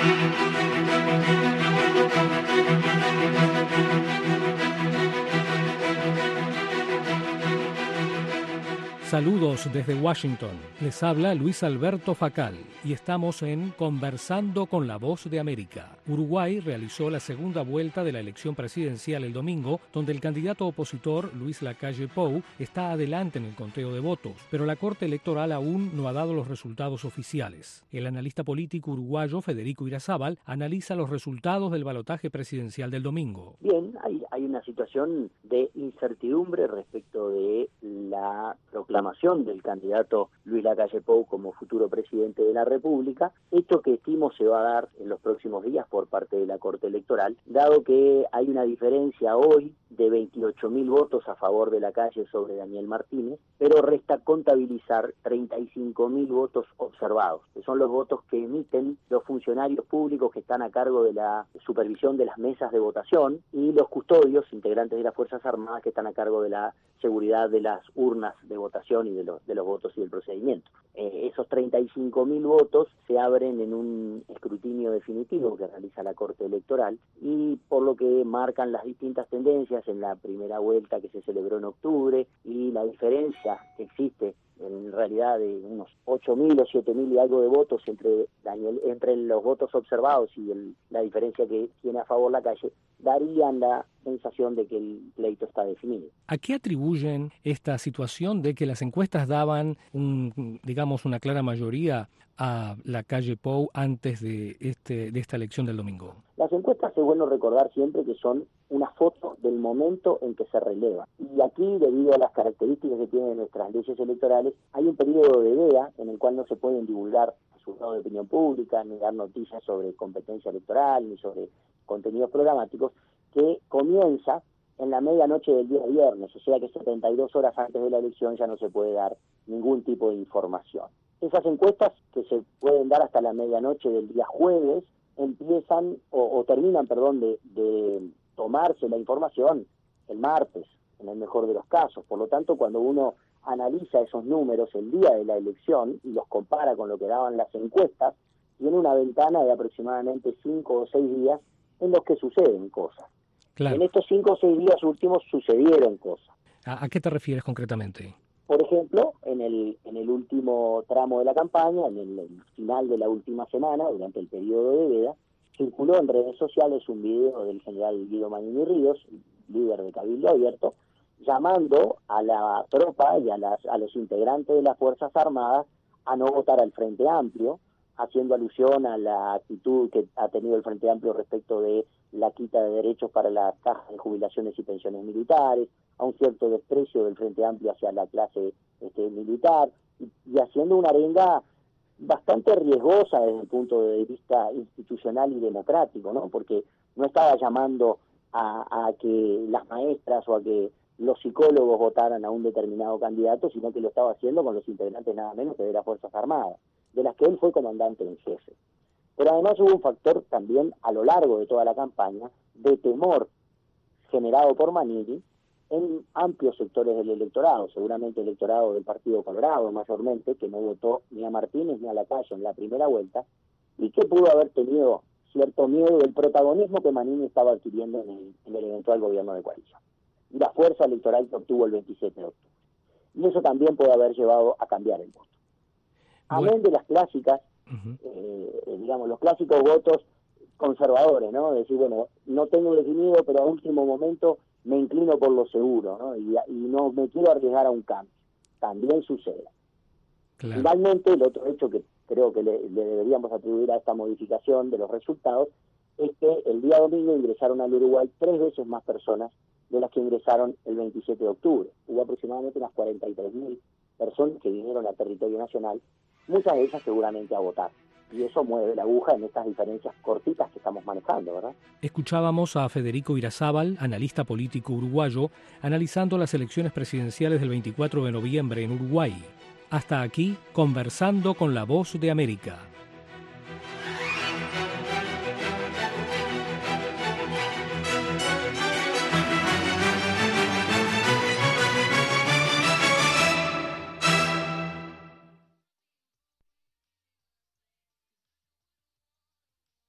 Saludos desde Washington. Les habla Luis Alberto Facal y estamos en Conversando con la Voz de América. Uruguay realizó la segunda vuelta de la elección presidencial el domingo, donde el candidato opositor Luis Lacalle Pou está adelante en el conteo de votos, pero la Corte Electoral aún no ha dado los resultados oficiales. El analista político uruguayo Federico Irazábal analiza los resultados del balotaje presidencial del domingo. Bien, hay una situación de incertidumbre respecto de la proclamación del candidato Luis Lacalle Pou como futuro presidente de la República, hecho que estimo se va a dar en los próximos días por parte de la Corte Electoral, dado que hay una diferencia hoy de 28.000 votos a favor de Lacalle sobre Daniel Martínez, pero resta contabilizar 35.000 votos observados, que son los votos que emiten los funcionarios públicos que están a cargo de la supervisión de las mesas de votación y los custodios, integrantes de las Fuerzas Armadas, que están a cargo de la seguridad de las urnas de votación y de los votos y del procedimiento. Esos 35.000 votos se abren en un escrutinio definitivo que realiza la Corte Electoral y por lo que marcan las distintas tendencias en la primera vuelta que se celebró en octubre y la diferencia que existe en realidad de unos 8.000 o 7.000 y algo de votos entre los votos observados y la diferencia que tiene a favor Lacalle, darían la sensación de que el pleito está definido. ¿A qué atribuyen esta situación de que las encuestas daban una clara mayoría a Lacalle Pou antes de esta elección del domingo? Las encuestas es bueno recordar siempre que son una foto del momento en que se releva. Y aquí, debido a las características que tienen nuestras leyes electorales, hay un periodo de veda en el cual no se pueden divulgar resultados de opinión pública, ni dar noticias sobre competencia electoral, ni sobre contenidos programáticos, que comienza en la medianoche del día viernes, o sea que 72 horas antes de la elección ya no se puede dar ningún tipo de información. Esas encuestas, que se pueden dar hasta la medianoche del día jueves, empiezan o terminan, de tomarse la información el martes, en el mejor de los casos. Por lo tanto, cuando uno analiza esos números el día de la elección y los compara con lo que daban las encuestas, tiene una ventana de aproximadamente 5 o 6 días en los que suceden cosas. Claro. En estos 5 o 6 días últimos sucedieron cosas. ¿A qué te refieres concretamente? Por ejemplo, en el último tramo de la campaña, en el final de la última semana, durante el periodo de veda, circuló en redes sociales un video del general Guido Manini Ríos, líder de Cabildo Abierto, llamando a la tropa y a los integrantes de las Fuerzas Armadas a no votar al Frente Amplio, haciendo alusión a la actitud que ha tenido el Frente Amplio respecto de la quita de derechos para las cajas de jubilaciones y pensiones militares, a un cierto desprecio del Frente Amplio hacia la clase militar, y haciendo una arenga bastante riesgosa desde el punto de vista institucional y democrático, ¿no? Porque no estaba llamando a que las maestras o a que los psicólogos votaran a un determinado candidato, sino que lo estaba haciendo con los integrantes nada menos que de las Fuerzas Armadas, de las que él fue comandante en jefe. Pero además hubo un factor también a lo largo de toda la campaña de temor generado por Manini en amplios sectores del electorado, seguramente el electorado del Partido Colorado mayormente, que no votó ni a Martínez ni a Lacalle en la primera vuelta, y que pudo haber tenido cierto miedo del protagonismo que Manini estaba adquiriendo en el eventual gobierno de coalición, y la fuerza electoral que obtuvo el 27 de octubre. Y eso también puede haber llevado a cambiar el voto. Amén de las clásicas, los clásicos votos conservadores, ¿no? Decir, bueno, no tengo definido, pero a último momento me inclino por lo seguro, ¿no? Y no me quiero arriesgar a un cambio. También sucede. Claro. Finalmente, el otro hecho que creo que le deberíamos atribuir a esta modificación de los resultados es que el día domingo ingresaron al Uruguay 3 veces más personas de las que ingresaron el 27 de octubre. Hubo aproximadamente unas 43.000 personas que vinieron al territorio nacional, muchas de ellas seguramente a votar. Y eso mueve la aguja en estas diferencias cortitas que estamos manejando, ¿verdad? Escuchábamos a Federico Irazábal, analista político uruguayo, analizando las elecciones presidenciales del 24 de noviembre en Uruguay. Hasta aquí, Conversando con la Voz de América.